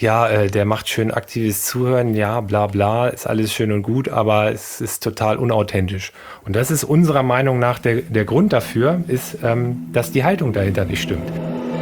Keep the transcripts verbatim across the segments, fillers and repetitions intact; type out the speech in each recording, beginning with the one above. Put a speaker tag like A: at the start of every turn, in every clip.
A: ja, äh, der macht schön aktives Zuhören, ja, bla bla, ist alles schön und gut, aber es ist total unauthentisch. Und das ist unserer Meinung nach der, der Grund dafür, ist, ähm, dass die Haltung dahinter nicht stimmt.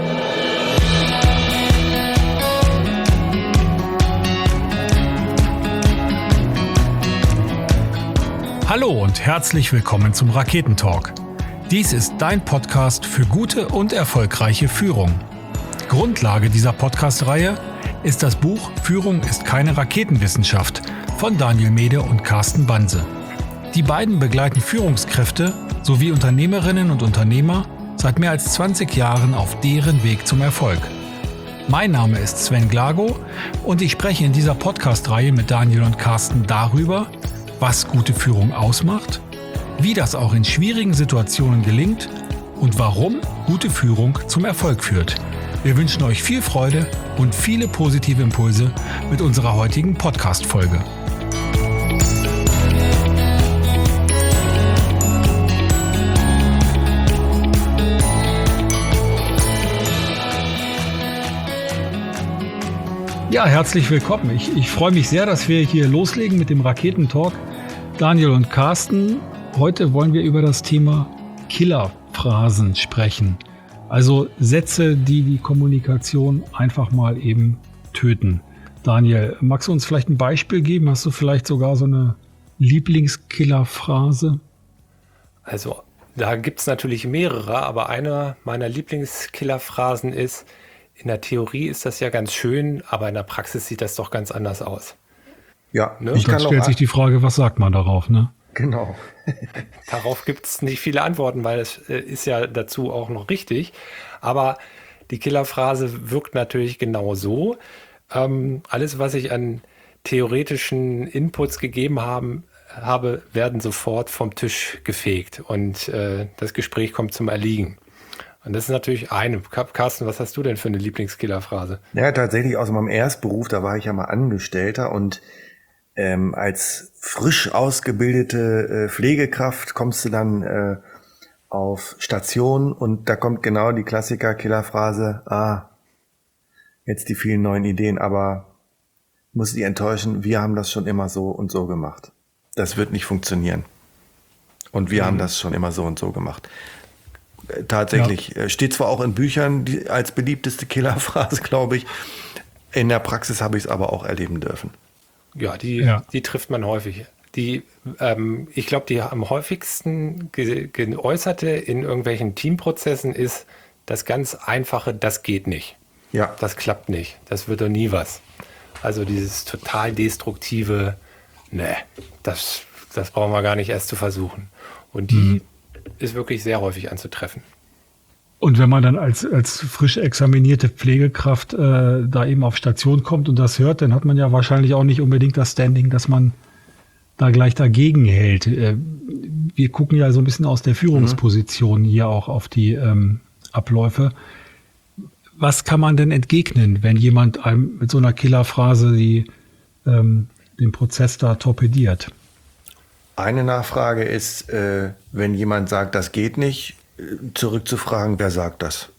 B: Hallo und herzlich willkommen zum Raketentalk. Dies ist dein Podcast für gute und erfolgreiche Führung. Grundlage dieser Podcast-Reihe ist das Buch Führung ist keine Raketenwissenschaft von Daniel Mede und Carsten Banse. Die beiden begleiten Führungskräfte sowie Unternehmerinnen und Unternehmer seit mehr als zwanzig Jahren auf deren Weg zum Erfolg. Mein Name ist Sven Glago und ich spreche in dieser Podcast-Reihe mit Daniel und Carsten darüber, was gute Führung ausmacht, wie das auch in schwierigen Situationen gelingt und warum gute Führung zum Erfolg führt. Wir wünschen euch viel Freude und viele positive Impulse mit unserer heutigen Podcast-Folge. Ja, herzlich willkommen. Ich, ich freue mich sehr, dass wir hier loslegen mit dem Raketentalk. Daniel und Carsten, heute wollen wir über das Thema Killerphrasen sprechen. Also Sätze, die die Kommunikation einfach mal eben töten. Daniel, magst du uns vielleicht ein Beispiel geben? Hast du vielleicht sogar so eine Lieblingskillerphrase?
A: Also da gibt es natürlich mehrere, aber eine meiner Lieblingskillerphrasen ist, in der Theorie ist das ja ganz schön, aber in der Praxis sieht das doch ganz anders aus.
C: Ja,
A: ne?
B: Und dann stellt sich die Frage, was sagt man darauf, ne?
C: Genau.
A: Darauf gibt es nicht viele Antworten, weil es äh, ist ja dazu auch noch richtig. Aber die Killerphrase wirkt natürlich genau so. Ähm, alles, was ich an theoretischen Inputs gegeben haben, habe, werden sofort vom Tisch gefegt und äh, das Gespräch kommt zum Erliegen. Und das ist natürlich eine. Carsten, was hast du denn für eine Lieblingskillerphrase?
C: Ja, tatsächlich aus meinem Erstberuf, da war ich ja mal Angestellter und ähm, als frisch ausgebildete äh, Pflegekraft kommst du dann äh, auf Station und da kommt genau die Klassiker-Killerphrase, ah, jetzt die vielen neuen Ideen, aber muss die enttäuschen, wir haben das schon immer so und so gemacht. Das wird nicht funktionieren. Und wir mhm. haben das schon immer so und so gemacht. Tatsächlich, ja. Steht zwar auch in Büchern die, als beliebteste Killerphrase, glaube ich. In der Praxis habe ich es aber auch erleben dürfen.
A: Ja, die,
B: ja.
A: die trifft man häufig. Die, ähm, ich glaube, die am häufigsten ge- geäußerte in irgendwelchen Teamprozessen ist das ganz einfache, das geht nicht.
C: Ja.
A: Das klappt nicht. Das wird doch nie was. Also dieses total destruktive, ne, das, das brauchen wir gar nicht erst zu versuchen. Und die mhm. ist wirklich sehr häufig anzutreffen.
B: Und wenn man dann als, als frisch examinierte Pflegekraft äh, da eben auf Station kommt und das hört, dann hat man ja wahrscheinlich auch nicht unbedingt das Standing, dass man da gleich dagegen hält. Äh, wir gucken ja so ein bisschen aus der Führungsposition hier auch auf die ähm, Abläufe. Was kann man denn entgegnen, wenn jemand einem mit so einer Killerphrase die, ähm, den Prozess da torpediert?
C: Eine Nachfrage ist, äh, wenn jemand sagt, das geht nicht, zurückzufragen, wer sagt das?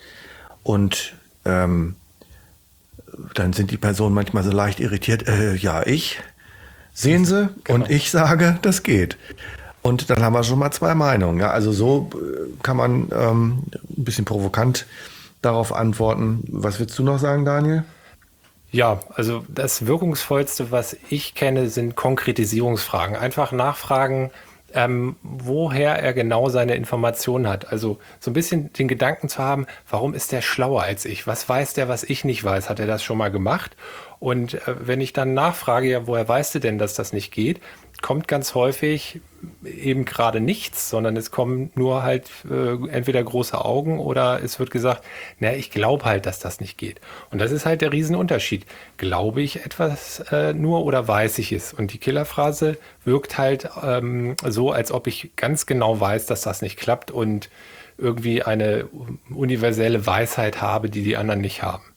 C: Und ähm, dann sind die Personen manchmal so leicht irritiert, äh, ja, ich, sehen Sie, genau. Und ich sage, das geht. Und dann haben wir schon mal zwei Meinungen. Ja? Also so kann man ähm, ein bisschen provokant darauf antworten. Was willst du noch sagen, Daniel?
A: Ja, also das Wirkungsvollste, was ich kenne, sind Konkretisierungsfragen. Einfach nachfragen, ähm, woher er genau seine Informationen hat. Also so ein bisschen den Gedanken zu haben, warum ist der schlauer als ich? Was weiß der, was ich nicht weiß? Hat er das schon mal gemacht? Und äh, wenn ich dann nachfrage, ja, woher weißt du denn, dass das nicht geht? Kommt ganz häufig eben gerade nichts, sondern es kommen nur halt äh, entweder große Augen oder es wird gesagt, na, ich glaube halt, dass das nicht geht. Und das ist halt der Riesenunterschied. Glaube ich etwas äh, nur oder weiß ich es? Und die Killerphrase wirkt halt ähm, so, als ob ich ganz genau weiß, dass das nicht klappt und irgendwie eine universelle Weisheit habe, die die anderen nicht haben.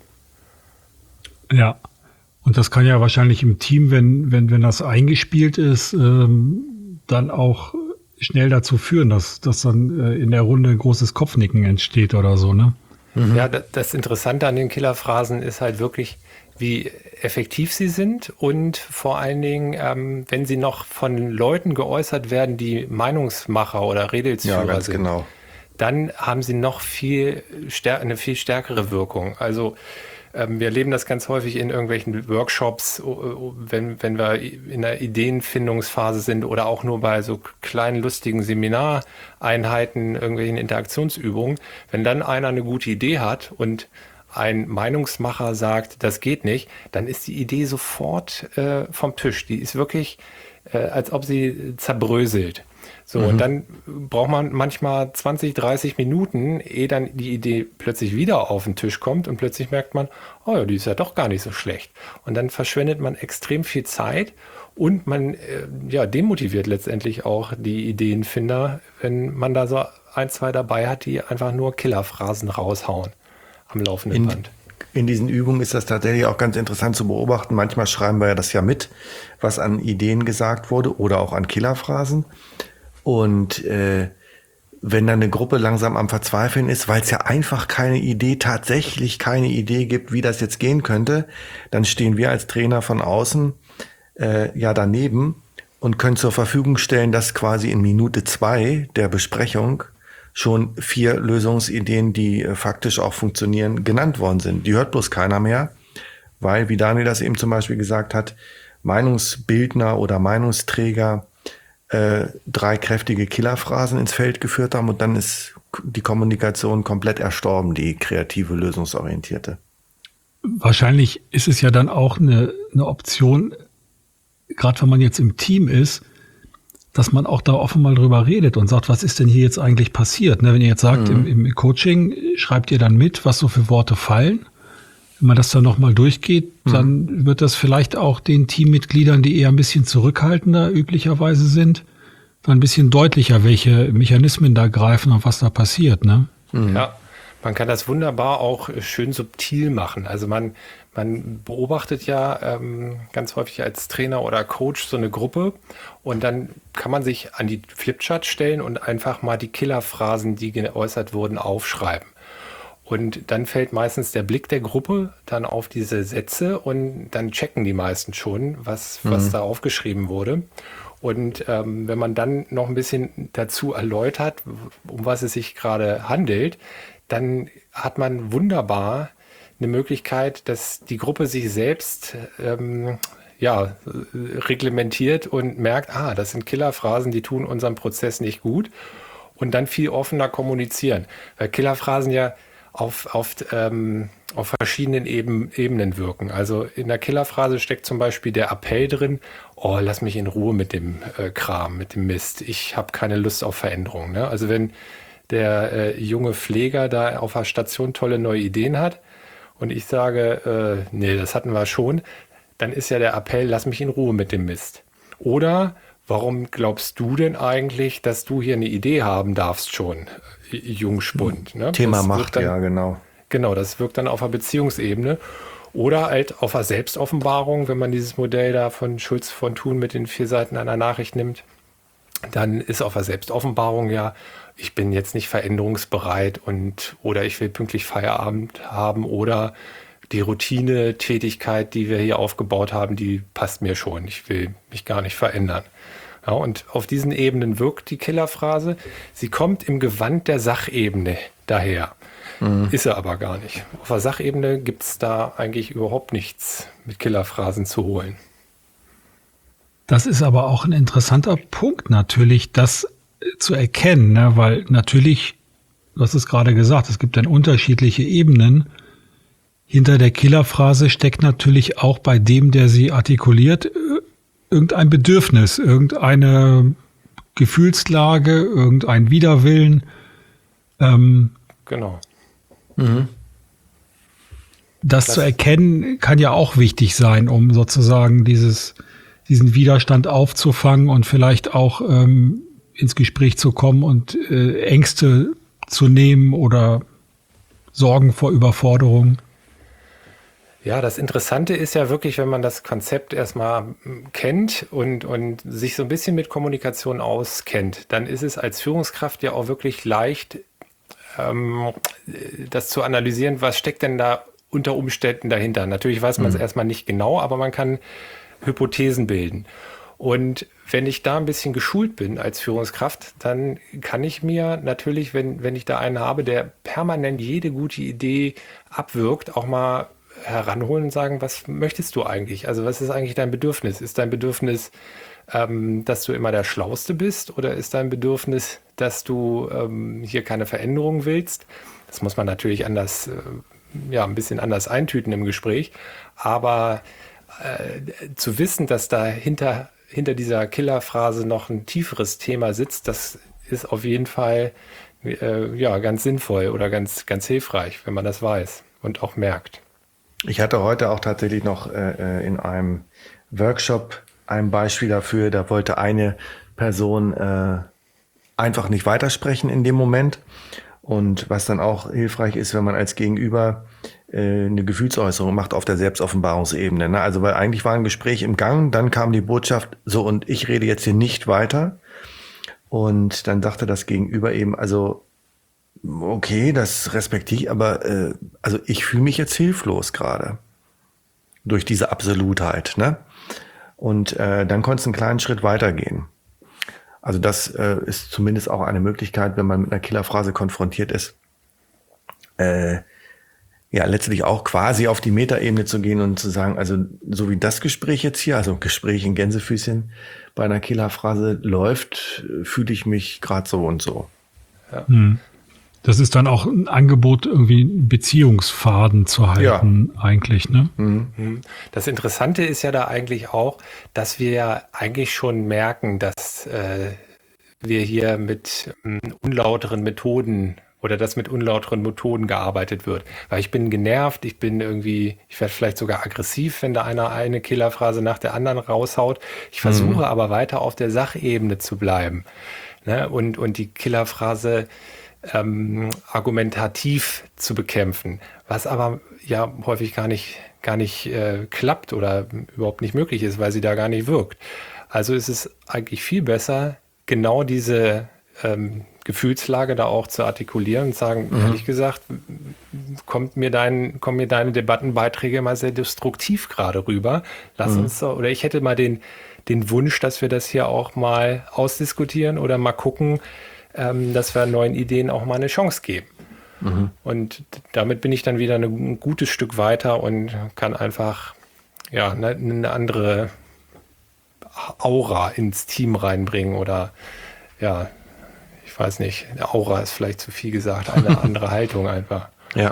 B: Ja. Und das kann ja wahrscheinlich im Team, wenn, wenn, wenn das eingespielt ist, ähm, dann auch schnell dazu führen, dass, dass dann äh, in der Runde ein großes Kopfnicken entsteht oder so, ne?
A: Mhm. Ja, das Interessante an den Killerphrasen ist halt wirklich, wie effektiv sie sind und vor allen Dingen, ähm, wenn sie noch von Leuten geäußert werden, die Meinungsmacher oder Redelsführer
C: Ja, ganz
A: sind,
C: genau.
A: dann haben sie noch viel stär- eine viel stärkere Wirkung. Also ähm, wir erleben das ganz häufig in irgendwelchen Workshops, o- o- wenn, wenn wir in der Ideenfindungsphase sind oder auch nur bei so kleinen, lustigen Seminareinheiten, irgendwelchen Interaktionsübungen. Wenn dann einer eine gute Idee hat und ein Meinungsmacher sagt, das geht nicht, dann ist die Idee sofort äh, vom Tisch. Die ist wirklich, äh, als ob sie zerbröselt. So, und dann braucht man manchmal zwanzig, dreißig Minuten, ehe dann die Idee plötzlich wieder auf den Tisch kommt und plötzlich merkt man, oh ja, die ist ja doch gar nicht so schlecht. Und dann verschwendet man extrem viel Zeit und man äh, ja, demotiviert letztendlich auch die Ideenfinder, wenn man da so ein, zwei dabei hat, die einfach nur Killerphrasen raushauen am laufenden
C: In,
A: Band.
C: in diesen Übungen ist das tatsächlich auch ganz interessant zu beobachten. Manchmal schreiben wir ja das ja mit, was an Ideen gesagt wurde oder auch an Killerphrasen. Und äh, wenn dann eine Gruppe langsam am Verzweifeln ist, weil es ja einfach keine Idee, tatsächlich keine Idee gibt, wie das jetzt gehen könnte, dann stehen wir als Trainer von außen äh, ja daneben und können zur Verfügung stellen, dass quasi in Minute zwei der Besprechung schon vier Lösungsideen, die äh, faktisch auch funktionieren, genannt worden sind. Die hört bloß keiner mehr, weil, wie Daniel das eben zum Beispiel gesagt hat, Meinungsbildner oder Meinungsträger Äh, drei kräftige Killerphrasen ins Feld geführt haben und dann ist die Kommunikation komplett erstorben, die kreative, lösungsorientierte.
B: Wahrscheinlich ist es ja dann auch eine, eine Option, gerade wenn man jetzt im Team ist, dass man auch da offen mal drüber redet und sagt, was ist denn hier jetzt eigentlich passiert? Ne, wenn ihr jetzt sagt, mhm. im, im Coaching schreibt ihr dann mit, was so für Worte fallen. Wenn man das dann nochmal durchgeht, mhm. dann wird das vielleicht auch den Teammitgliedern, die eher ein bisschen zurückhaltender üblicherweise sind, dann ein bisschen deutlicher, welche Mechanismen da greifen und was da passiert, ne?
A: Mhm. Ja, man kann das wunderbar auch schön subtil machen. Also man, man beobachtet ja ähm, ganz häufig als Trainer oder Coach so eine Gruppe und dann kann man sich an die Flipchart stellen und einfach mal die Killerphrasen, die geäußert wurden, aufschreiben. Und dann fällt meistens der Blick der Gruppe dann auf diese Sätze und dann checken die meisten schon, was, was mhm. da aufgeschrieben wurde. Und ähm, wenn man dann noch ein bisschen dazu erläutert, um was es sich gerade handelt, dann hat man wunderbar eine Möglichkeit, dass die Gruppe sich selbst ähm, ja, reglementiert und merkt, ah, das sind Killerphrasen, die tun unserem Prozess nicht gut. Und dann viel offener kommunizieren. Weil Killerphrasen ja auf, auf, ähm, auf verschiedenen Eben, Ebenen wirken. Also in der Killerphrase steckt zum Beispiel der Appell drin, oh, lass mich in Ruhe mit dem äh, Kram, mit dem Mist. Ich habe keine Lust auf Veränderung. Ne? Also wenn der äh, junge Pfleger da auf der Station tolle neue Ideen hat und ich sage, äh, nee, das hatten wir schon, dann ist ja der Appell, lass mich in Ruhe mit dem Mist. Oder warum glaubst du denn eigentlich, dass du hier eine Idee haben darfst schon, Jungspund? Ne?
C: Thema
A: Das
C: Macht,
A: dann,
C: ja, genau.
A: Genau, das wirkt dann auf einer Beziehungsebene. Oder halt auf einer Selbstoffenbarung, wenn man dieses Modell da von Schulz von Thun mit den vier Seiten einer Nachricht nimmt, dann ist auf einer Selbstoffenbarung ja, ich bin jetzt nicht veränderungsbereit und oder ich will pünktlich Feierabend haben oder die Routine-Tätigkeit, die wir hier aufgebaut haben, die passt mir schon. Ich will mich gar nicht verändern. Ja, und auf diesen Ebenen wirkt die Killerphrase. Sie kommt im Gewand der Sachebene daher. Mhm. Ist er aber gar nicht. Auf der Sachebene gibt es da eigentlich überhaupt nichts mit Killerphrasen zu holen.
B: Das ist aber auch ein interessanter Punkt natürlich, das zu erkennen, ne? Weil natürlich, du hast es gerade gesagt, es gibt dann unterschiedliche Ebenen. Hinter der Killerphrase steckt natürlich auch bei dem, der sie artikuliert, irgendein Bedürfnis, irgendeine Gefühlslage, irgendein Widerwillen. Ähm,
A: genau.
B: Mhm. Das, das zu erkennen kann ja auch wichtig sein, um sozusagen dieses, diesen Widerstand aufzufangen und vielleicht auch ähm, ins Gespräch zu kommen und äh, Ängste zu nehmen oder Sorgen vor Überforderung.
A: Ja, das Interessante ist ja wirklich, wenn man das Konzept erstmal kennt und, und sich so ein bisschen mit Kommunikation auskennt, dann ist es als Führungskraft ja auch wirklich leicht, ähm, das zu analysieren, was steckt denn da unter Umständen dahinter. Natürlich weiß man es mhm. erstmal nicht genau, aber man kann Hypothesen bilden. Und wenn ich da ein bisschen geschult bin als Führungskraft, dann kann ich mir natürlich, wenn, wenn ich da einen habe, der permanent jede gute Idee abwirkt, auch mal heranholen und sagen, was möchtest du eigentlich? Also was ist eigentlich dein Bedürfnis? Ist dein Bedürfnis, ähm, dass du immer der Schlauste bist, oder ist dein Bedürfnis, dass du ähm, hier keine Veränderung willst? Das muss man natürlich anders, äh, ja, ein bisschen anders eintüten im Gespräch. Aber äh, zu wissen, dass dahinter hinter dieser Killerphrase noch ein tieferes Thema sitzt, das ist auf jeden Fall äh, ja, ganz sinnvoll oder ganz, ganz hilfreich, wenn man das weiß und auch merkt.
C: Ich hatte heute auch tatsächlich noch äh, in einem Workshop ein Beispiel dafür, da wollte eine Person äh, einfach nicht weitersprechen in dem Moment. Und was dann auch hilfreich ist, wenn man als Gegenüber äh, eine Gefühlsäußerung macht auf der Selbstoffenbarungsebene. Ne? Also weil eigentlich war ein Gespräch im Gang, dann kam die Botschaft, so, und ich rede jetzt hier nicht weiter. Und dann sagte das Gegenüber eben, also okay, das respektiere ich, aber äh, also ich fühle mich jetzt hilflos gerade durch diese Absolutheit. Ne? Und äh, dann konnte es einen kleinen Schritt weitergehen. Also das äh, ist zumindest auch eine Möglichkeit, wenn man mit einer Killerphrase konfrontiert ist, äh, ja letztlich auch quasi auf die Metaebene zu gehen und zu sagen, also so wie das Gespräch jetzt hier, also Gespräch in Gänsefüßchen bei einer Killerphrase läuft, fühle ich mich gerade so und so.
B: Ja. Hm. Das ist dann auch ein Angebot, irgendwie einen Beziehungsfaden zu halten, ja. eigentlich, ne?
A: Mhm. Das Interessante ist ja da eigentlich auch, dass wir ja eigentlich schon merken, dass äh, wir hier mit ähm, unlauteren Methoden oder dass mit unlauteren Methoden gearbeitet wird. Weil ich bin genervt, ich bin irgendwie, ich werde vielleicht sogar aggressiv, wenn da einer eine Killerphrase nach der anderen raushaut. Ich versuche mhm. aber weiter auf der Sachebene zu bleiben. Ne? Und, und die Killerphrase Ähm, argumentativ zu bekämpfen, was aber ja häufig gar nicht, gar nicht äh, klappt oder überhaupt nicht möglich ist, weil sie da gar nicht wirkt. Also ist es eigentlich viel besser, genau diese ähm, Gefühlslage da auch zu artikulieren und sagen, mhm. ehrlich gesagt, kommt mir dein, kommen mir deine Debattenbeiträge mal sehr destruktiv gerade rüber. Lass mhm. uns, oder ich hätte mal den, den Wunsch, dass wir das hier auch mal ausdiskutieren oder mal gucken, dass wir neuen Ideen auch mal eine Chance geben. Mhm. Und damit bin ich dann wieder ein gutes Stück weiter und kann einfach ja, eine, eine andere Aura ins Team reinbringen oder ja, ich weiß nicht, Aura ist vielleicht zu viel gesagt, eine andere Haltung einfach.
C: Ja.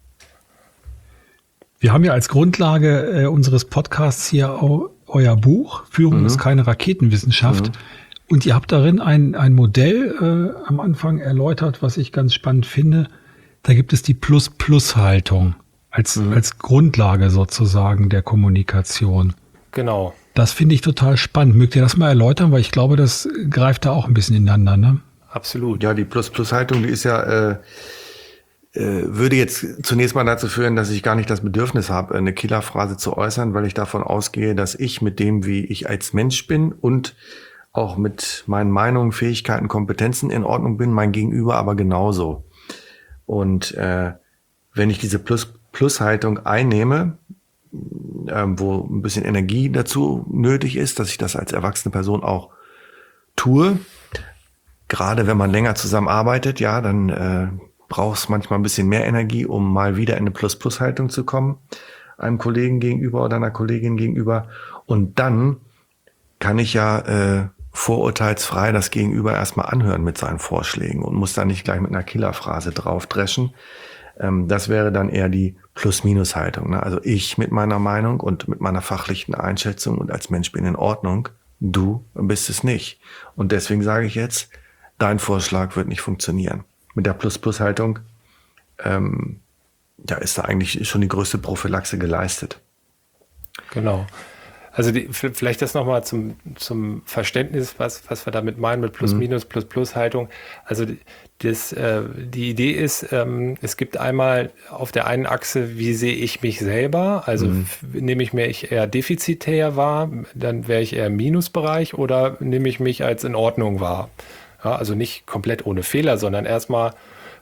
B: Wir haben ja als Grundlage äh, unseres Podcasts hier auch euer Buch, Führung mhm. ist keine Raketenwissenschaft. Mhm. Und ihr habt darin ein, ein Modell äh, am Anfang erläutert, was ich ganz spannend finde. Da gibt es die Plus-Plus-Haltung als, mhm. als Grundlage sozusagen der Kommunikation.
A: Genau.
B: Das finde ich total spannend. Mögt ihr das mal erläutern? Weil ich glaube, das greift da auch ein bisschen ineinander, ne?
C: Absolut. Ja, die Plus-Plus-Haltung, die ist ja, äh, äh, würde jetzt zunächst mal dazu führen, dass ich gar nicht das Bedürfnis habe, eine Killerphrase zu äußern, weil ich davon ausgehe, dass ich mit dem, wie ich als Mensch bin und auch mit meinen Meinungen, Fähigkeiten, Kompetenzen in Ordnung bin, mein Gegenüber aber genauso. Und äh, wenn ich diese Plus, Plus-Haltung einnehme, äh, wo ein bisschen Energie dazu nötig ist, dass ich das als erwachsene Person auch tue, gerade wenn man länger zusammenarbeitet, ja, dann äh, braucht es manchmal ein bisschen mehr Energie, um mal wieder in eine Plus-Plus-Haltung zu kommen, einem Kollegen gegenüber oder einer Kollegin gegenüber. Und dann kann ich ja äh, vorurteilsfrei das Gegenüber erstmal anhören mit seinen Vorschlägen und muss da nicht gleich mit einer Killerphrase draufdreschen. Ähm, das wäre dann eher die Plus-Minus-Haltung. Ne? Also ich mit meiner Meinung und mit meiner fachlichen Einschätzung und als Mensch bin in Ordnung, du bist es nicht. Und deswegen sage ich jetzt, dein Vorschlag wird nicht funktionieren. Mit der Plus-Plus-Haltung ähm, ja, ist da eigentlich schon die größte Prophylaxe geleistet.
A: Genau. Also die, vielleicht das nochmal zum, zum Verständnis, was, was wir damit meinen mit Plus-Minus, Plus-Plus-Haltung. Also das, äh, die Idee ist, ähm, es gibt einmal auf der einen Achse, wie sehe ich mich selber? Also mhm. nehme ich mich eher defizitär wahr, dann wäre ich eher im Minusbereich, oder nehme ich mich als in Ordnung wahr? Ja, also nicht komplett ohne Fehler, sondern erstmal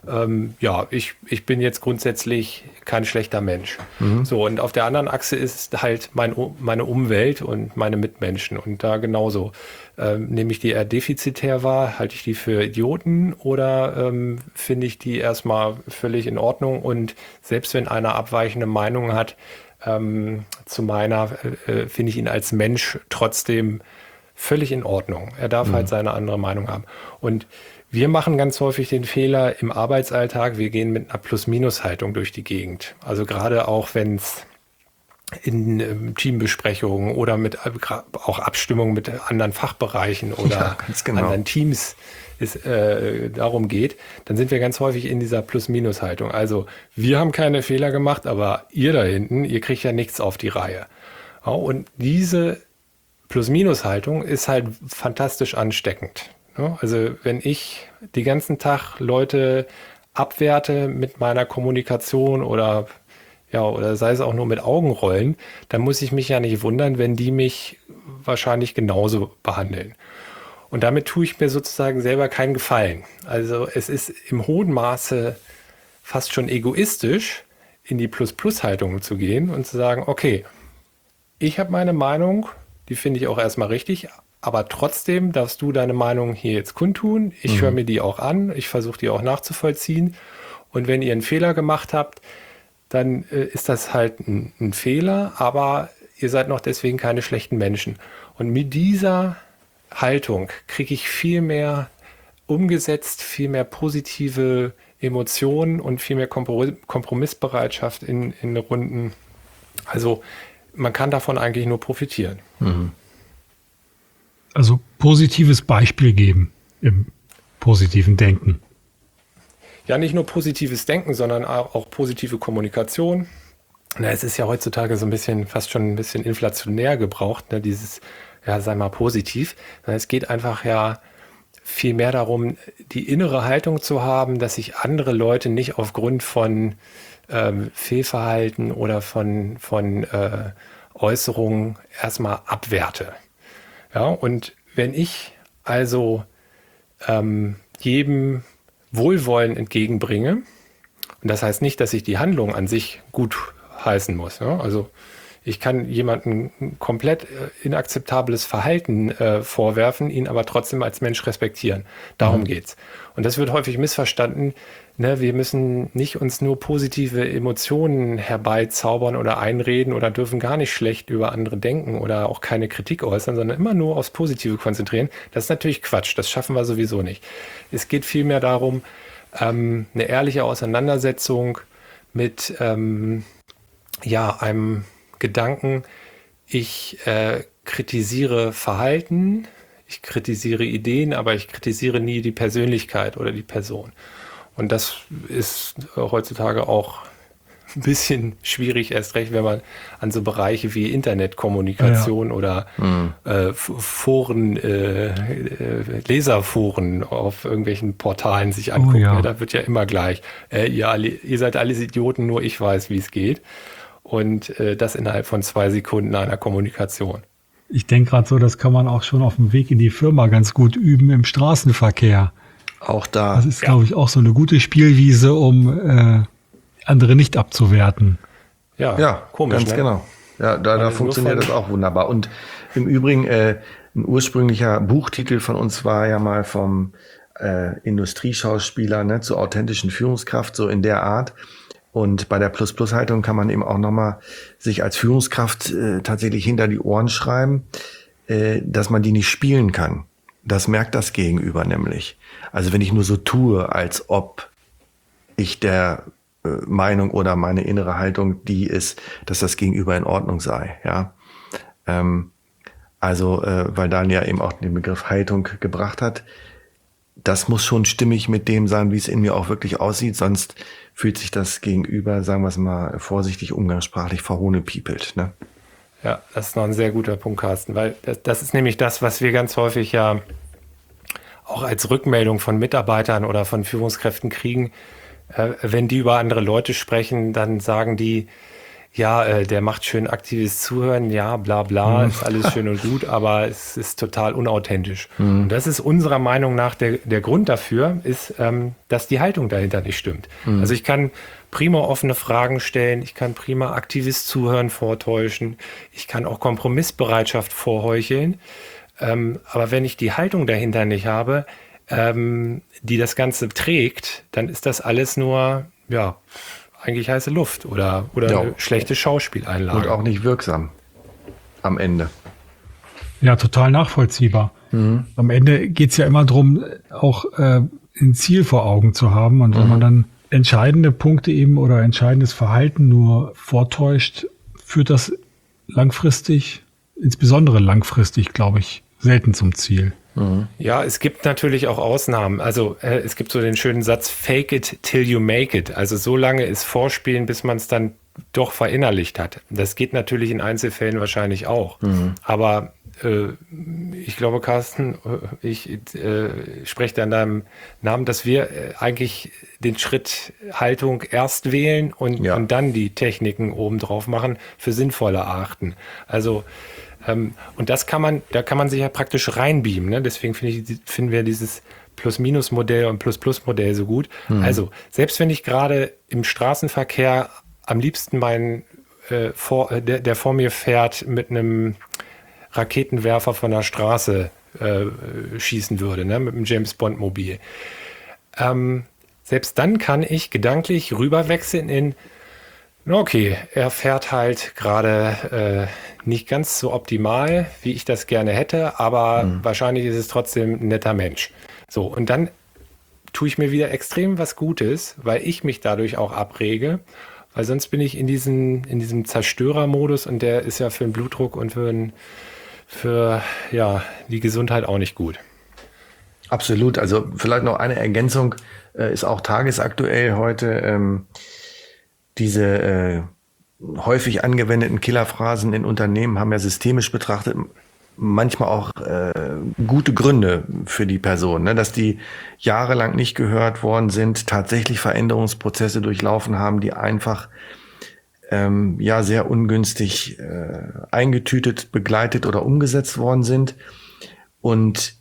A: ähm, ja, ich, ich bin jetzt grundsätzlich kein schlechter Mensch. Mhm. So, und auf der anderen Achse ist halt mein, meine Umwelt und meine Mitmenschen. Und da genauso. Ähm, nehme ich die eher defizitär wahr, halte ich die für Idioten oder ähm, finde ich die erstmal völlig in Ordnung? Und selbst wenn einer abweichende Meinung hat, ähm, zu meiner, äh, finde ich ihn als Mensch trotzdem völlig in Ordnung. Er darf mhm. halt seine andere Meinung haben. Und wir machen ganz häufig den Fehler im Arbeitsalltag, wir gehen mit einer Plus-Minus-Haltung durch die Gegend. Also gerade auch, wenn es in ähm, Teambesprechungen oder mit äh, auch Abstimmungen mit anderen Fachbereichen oder
C: ja, ganz genau.
A: anderen Teams ist, äh, darum geht, dann sind wir ganz häufig in dieser Plus-Minus-Haltung. Also wir haben keine Fehler gemacht, aber ihr da hinten, ihr kriegt ja nichts auf die Reihe. Ja, und diese Plus-Minus-Haltung ist halt fantastisch ansteckend. Ja, also wenn ich den ganzen Tag Leute abwerte mit meiner Kommunikation oder ja, oder sei es auch nur mit Augenrollen, dann muss ich mich ja nicht wundern, wenn die mich wahrscheinlich genauso behandeln. Und damit tue ich mir sozusagen selber keinen Gefallen. Also es ist im hohen Maße fast schon egoistisch, in die Plus-Plus-Haltung zu gehen und zu sagen, okay, ich habe meine Meinung, die finde ich auch erstmal richtig, aber trotzdem darfst du deine Meinung hier jetzt kundtun. Ich mhm. höre mir die auch an, ich versuche die auch nachzuvollziehen. Und wenn ihr einen Fehler gemacht habt, dann äh, ist das halt ein, ein Fehler, aber ihr seid noch deswegen keine schlechten Menschen. Und mit dieser Haltung kriege ich viel mehr umgesetzt, viel mehr positive Emotionen und viel mehr Kompromissbereitschaft in, in Runden. Also man kann davon eigentlich nur profitieren.
B: Mhm. Also positives Beispiel geben im positiven Denken.
A: Ja, nicht nur positives Denken, sondern auch positive Kommunikation. Na, es ist ja heutzutage so ein bisschen, fast schon ein bisschen inflationär gebraucht, ne, dieses, ja, sei mal positiv. Es geht einfach ja viel mehr darum, die innere Haltung zu haben, dass ich andere Leute nicht aufgrund von ähm, Fehlverhalten oder von, von äh, Äußerungen erstmal abwerte. Ja, und wenn ich also ähm, jedem Wohlwollen entgegenbringe, und das heißt nicht, dass ich die Handlung an sich gut heißen muss. Ja? Also ich kann jemandem komplett inakzeptables Verhalten äh, vorwerfen, ihn aber trotzdem als Mensch respektieren. Darum mhm. geht's. Und das wird häufig missverstanden. Ne? Wir müssen nicht uns nur positive Emotionen herbeizaubern oder einreden oder dürfen gar nicht schlecht über andere denken oder auch keine Kritik äußern, sondern immer nur aufs Positive konzentrieren. Das ist natürlich Quatsch. Das schaffen wir sowieso nicht. Es geht vielmehr darum, ähm, eine ehrliche Auseinandersetzung mit ähm, ja, einem Gedanken, ich äh, kritisiere Verhalten, ich kritisiere Ideen, aber ich kritisiere nie die Persönlichkeit oder die Person. Und das ist heutzutage auch ein bisschen schwierig, erst recht, wenn man an so Bereiche wie Internetkommunikation ja. oder mhm. äh, Foren, äh, äh, Leserforen auf irgendwelchen Portalen sich anguckt. Oh, ja. Ja, da wird ja immer gleich, äh, ihr, alle, ihr seid alles Idioten, nur ich weiß, wie es geht. Und äh, das innerhalb von zwei Sekunden einer Kommunikation.
B: Ich denke gerade so, das kann man auch schon auf dem Weg in die Firma ganz gut üben im Straßenverkehr.
C: Auch da.
B: Das ist, ja. glaube ich, auch so eine gute Spielwiese, um äh, andere nicht abzuwerten.
C: Ja, ja komisch, ganz ne? genau. Ja, da, da funktioniert das auch wunderbar. Und im Übrigen, äh, ein ursprünglicher Buchtitel von uns war ja mal vom äh, Industrieschauspieler, ne, zur authentischen Führungskraft, so in der Art. Und bei der Plus-Plus-Haltung kann man eben auch nochmal sich als Führungskraft äh, tatsächlich hinter die Ohren schreiben, äh, dass man die nicht spielen kann. Das merkt das Gegenüber nämlich. Also wenn ich nur so tue, als ob ich der äh, Meinung oder meine innere Haltung die ist, dass das Gegenüber in Ordnung sei. Ja, ähm, also äh, weil Daniel ja eben auch den Begriff Haltung gebracht hat, das muss schon stimmig mit dem sein, wie es in mir auch wirklich aussieht, sonst fühlt sich das Gegenüber, sagen wir es mal vorsichtig umgangssprachlich, verhohnepiepelt, ne?
A: Ja, das ist noch ein sehr guter Punkt, Carsten, weil das, das ist nämlich das, was wir ganz häufig ja auch als Rückmeldung von Mitarbeitern oder von Führungskräften kriegen. Äh, wenn die über andere Leute sprechen, dann sagen die, ja, äh, der macht schön aktives Zuhören, ja, bla bla, ist alles schön und gut, aber es ist total unauthentisch. Und das ist unserer Meinung nach der, der Grund dafür, ist, ähm, dass die Haltung dahinter nicht stimmt. Also ich kann prima offene Fragen stellen, ich kann prima aktives Zuhören vortäuschen, ich kann auch Kompromissbereitschaft vorheucheln, ähm, aber wenn ich die Haltung dahinter nicht habe, ähm, die das Ganze trägt, dann ist das alles nur, ja, eigentlich heiße Luft oder, oder
C: Ja.
A: eine schlechte Schauspieleinlage.
C: Und auch nicht wirksam am Ende.
B: Ja, total nachvollziehbar. Am Ende geht's ja immer darum, auch äh, ein Ziel vor Augen zu haben. Und wenn man dann entscheidende Punkte eben oder entscheidendes Verhalten nur vortäuscht, führt das langfristig, insbesondere langfristig, glaube ich, selten zum Ziel.
A: Ja, es gibt natürlich auch Ausnahmen. Also äh, es gibt so den schönen Satz, fake it till you make it. Also so lange ist Vorspielen, bis man es dann doch verinnerlicht hat. Das geht natürlich in Einzelfällen wahrscheinlich auch. Aber äh, ich glaube, Carsten, äh, ich äh, spreche da in deinem Namen, dass wir äh, eigentlich den Schritt Haltung erst wählen und,
C: Ja.
A: und dann die Techniken obendrauf machen, für sinnvoll erachten. Also Ähm, und das kann man, da kann man sich ja praktisch reinbeamen. Ne? Deswegen finde ich, finden wir dieses Plus-Minus-Modell und Plus-Plus-Modell so gut. Also, selbst wenn ich gerade im Straßenverkehr am liebsten meinen, äh, vor, äh, der, der vor mir fährt, mit einem Raketenwerfer von der Straße äh, schießen würde, ne? Mit einem James-Bond-Mobil. Ähm, selbst dann kann ich gedanklich rüberwechseln in, okay, er fährt halt gerade äh, nicht ganz so optimal, wie ich das gerne hätte, aber wahrscheinlich ist es trotzdem ein netter Mensch. So, und dann tue ich mir wieder extrem was Gutes, weil ich mich dadurch auch abrege, weil sonst bin ich in, diesen, in diesem Zerstörermodus und der ist ja für den Blutdruck und für, den, für ja, die Gesundheit auch nicht gut.
C: Absolut. Also vielleicht noch eine Ergänzung, äh, ist auch tagesaktuell heute. Ähm, diese äh, häufig angewendeten Killerphrasen in Unternehmen haben ja systemisch betrachtet manchmal auch äh, gute Gründe für die Person, ne? Dass die jahrelang nicht gehört worden sind, tatsächlich Veränderungsprozesse durchlaufen haben, die einfach ähm, ja sehr ungünstig äh, eingetütet, begleitet oder umgesetzt worden sind. Und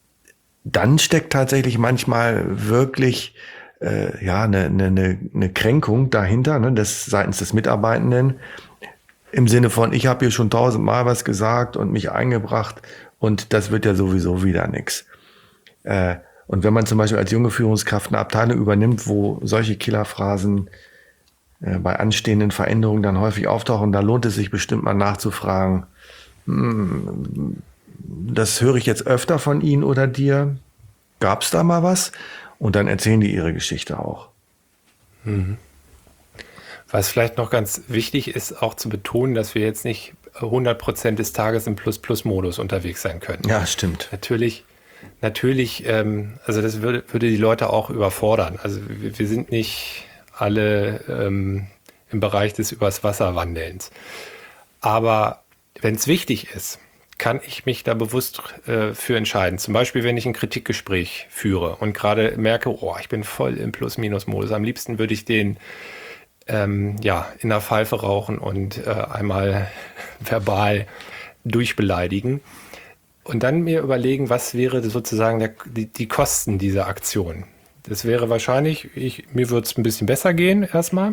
C: dann steckt tatsächlich manchmal wirklich äh, ja eine, eine, eine Kränkung dahinter, ne, des, seitens des Mitarbeitenden, im Sinne von, ich habe hier schon tausendmal was gesagt und mich eingebracht und das wird ja sowieso wieder nix. Äh, und wenn man zum Beispiel als junge Führungskraft eine Abteilung übernimmt, wo solche Killerphrasen äh, bei anstehenden Veränderungen dann häufig auftauchen, da lohnt es sich bestimmt mal nachzufragen, hm, das höre ich jetzt öfter von Ihnen oder dir. Gab es da mal was? Und dann erzählen die ihre Geschichte auch.
A: Mhm. Was vielleicht noch ganz wichtig ist, auch zu betonen, dass wir jetzt nicht hundert Prozent des Tages im Plus-Plus-Modus unterwegs sein können.
C: Ja, stimmt.
A: Natürlich, natürlich, ähm, also das würde, würde die Leute auch überfordern. Also wir, wir sind nicht alle ähm, im Bereich des Übers Wasser-Wandelns. Aber wenn es wichtig ist, kann ich mich da bewusst äh, für entscheiden. Zum Beispiel, wenn ich ein Kritikgespräch führe und gerade merke, oh, ich bin voll im Plus-Minus-Modus. Am liebsten würde ich den ähm, ja, in der Pfeife rauchen und äh, einmal verbal durchbeleidigen. Und dann mir überlegen, was wäre sozusagen der, die, die Kosten dieser Aktion. Das wäre wahrscheinlich, ich, mir würde es ein bisschen besser gehen erstmal.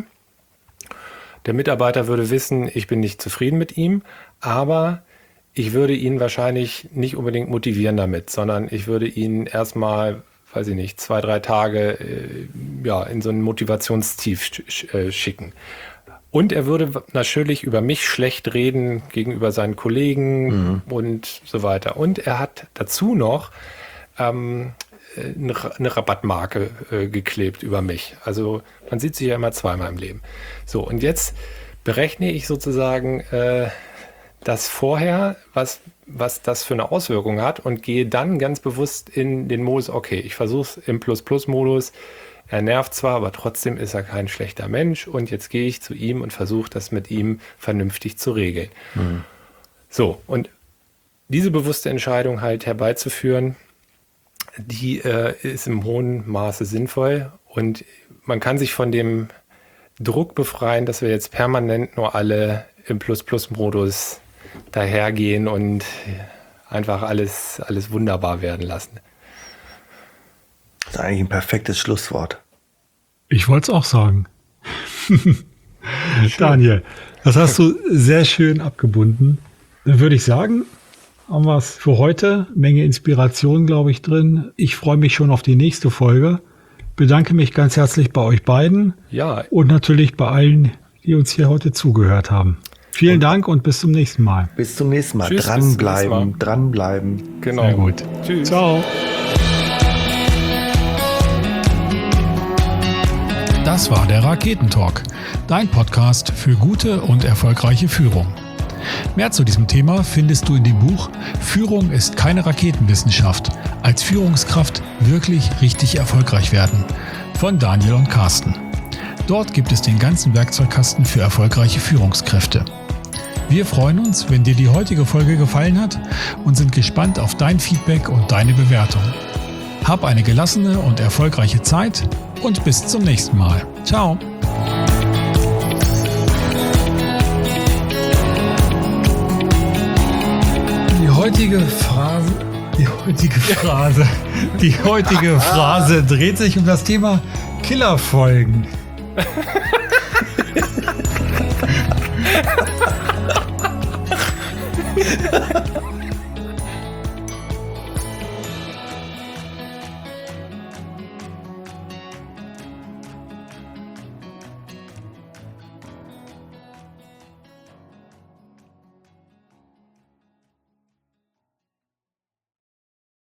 A: Der Mitarbeiter würde wissen, ich bin nicht zufrieden mit ihm, aber ich würde ihn wahrscheinlich nicht unbedingt motivieren damit, sondern ich würde ihn erstmal, weiß ich nicht, zwei, drei Tage äh, ja, in so ein Motivationstief sch- äh, schicken. Und er würde natürlich über mich schlecht reden gegenüber seinen Kollegen mhm. und so weiter. Und er hat dazu noch ähm, eine, eine Rabattmarke äh, geklebt über mich. Also man sieht sich ja immer zweimal im Leben. So, und jetzt berechne ich sozusagen äh, das vorher, was, was das für eine Auswirkung hat und gehe dann ganz bewusst in den Modus, okay, ich versuche es im Plus-Plus-Modus, er nervt zwar, aber trotzdem ist er kein schlechter Mensch und jetzt gehe ich zu ihm und versuche das mit ihm vernünftig zu regeln. Mhm. So, und diese bewusste Entscheidung halt herbeizuführen, die äh, ist im hohen Maße sinnvoll und man kann sich von dem Druck befreien, dass wir jetzt permanent nur alle im Plus-Plus-Modus dahergehen und einfach alles, alles wunderbar werden lassen.
C: Das ist eigentlich ein perfektes Schlusswort.
B: Ich wollte es auch sagen. Daniel, das hast du sehr schön abgebunden. Dann würde ich sagen, haben wir es für heute. Menge Inspiration, glaube ich, drin. Ich freue mich schon auf die nächste Folge. Bedanke mich ganz herzlich bei euch beiden.
A: Ja.
B: Und natürlich bei allen, die uns hier heute zugehört haben. Vielen und Dank und bis zum nächsten Mal.
C: Bis zum nächsten Mal.
A: Tschüss,
C: dranbleiben,
A: bis zum nächsten Mal.
C: dranbleiben.
A: Genau.
B: Sehr gut.
A: Tschüss.
B: Ciao. Das war der Raketentalk, dein Podcast für gute und erfolgreiche Führung. Mehr zu diesem Thema findest du in dem Buch Führung ist keine Raketenwissenschaft. Als Führungskraft wirklich richtig erfolgreich werden von Daniel und Carsten. Dort gibt es den ganzen Werkzeugkasten für erfolgreiche Führungskräfte. Wir freuen uns, wenn dir die heutige Folge gefallen hat und sind gespannt auf dein Feedback und deine Bewertung. Hab eine gelassene und erfolgreiche Zeit und bis zum nächsten Mal. Ciao. Die heutige Phrase, die heutige Phrase, die heutige Phrase dreht sich um das Thema Killerfolgen.